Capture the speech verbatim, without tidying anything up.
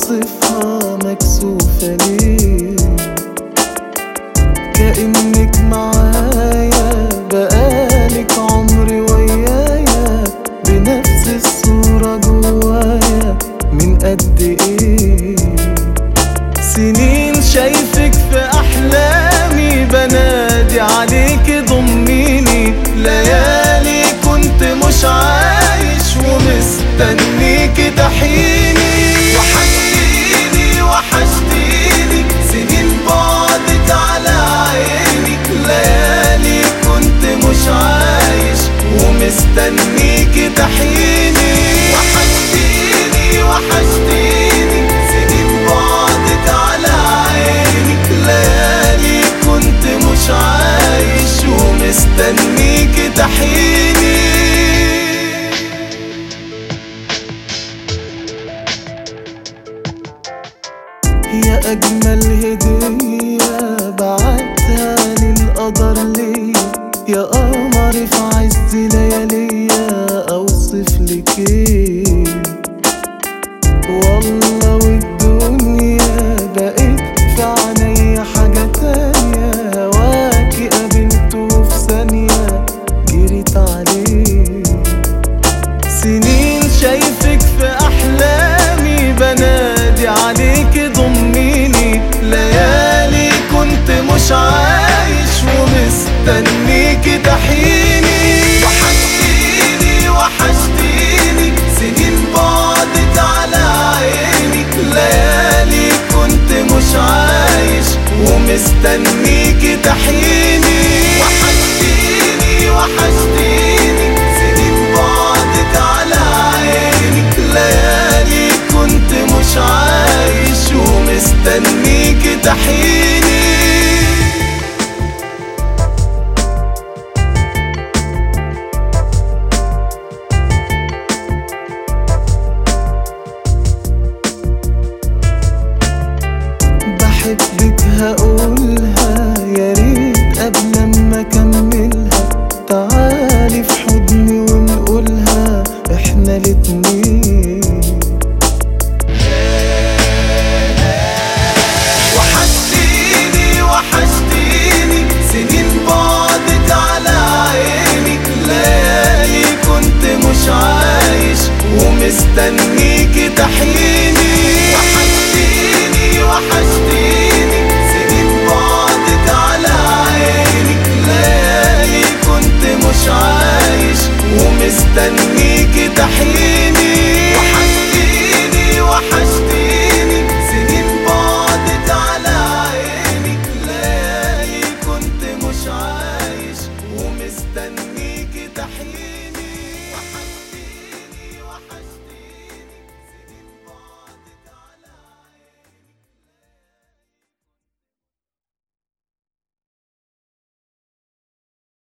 اوصفها مكسوفة ليه؟ كأنك معايا بقالك عمري ويايا، بنفس الصورة جوايا من قد ايه سنين. شايفك في احلامي بنادي عليكي ضميني، ليالي كنت مش عايش ومستنيكي تحيني. وحشتيني وحشتيني سنين بعدك على عيني، ليالي كنت مش عايش ومستنيكي تحيني. وحشتيني وحشتيني سنين بعدك على عيني، ليالي كنت مش عايش ومستنيكي تحيني. يا أجمل هدية بعتها للقدر ليا، يا قمر في عز لياليا أوصفلك ايه؟ والله والدنيا بقيت في عينيا حاجة تانية، هواكي قابلته في ثانية جريت عليه. سنين شايفك في أحلامي بنادي عليكي ضميني، ليالي كنت مش عايش ومستنيكي تحيني. وحشتيني وحشتيني سنين بعدك على عيني، ليالي كنت مش عايش ومستنيكي تحيني. وحشتيني وحشتيني سنين بعدك على عيني، ليالي كنت مش عايش ومستنيكي تحيني. بحبك هقولها يا ريت قبل ما اكملها، تعالي في حضني ونقولها احنا الاتنين. وحشتيني وحشتيني سنين بعدك على عيني، ليالي كنت مش عايش ومستنيكي تحيني. وحشتيني وحشتيني سنين بعدك على عيني، ليالي كنت مش عايش ومستنيكي تحيني. وحشتيني وحشتيني سنين بعدك على عيني، ليالي كنت مش عايش ومستنيكي تحيني.